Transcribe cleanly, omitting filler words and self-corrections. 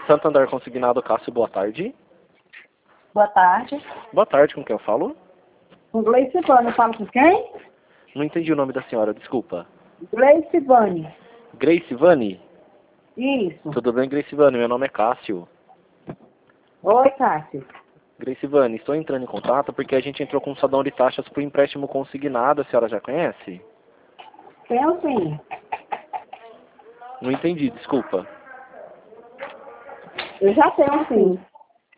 Santander Consignado Cássio, boa tarde. Boa tarde. Boa tarde, com quem eu falo? Com Gleice Vani, eu falo com quem? Não entendi o nome da senhora, desculpa. Gleice Vani. Grace Vani? Isso. Tudo bem, Grace Vani? Meu nome é Cássio. Oi, Cássio. Grace Vani, estou entrando em contato porque a gente entrou com um salão de taxas por empréstimo consignado, a senhora já conhece? Tenho sim. Não entendi, desculpa. Eu já tenho sim.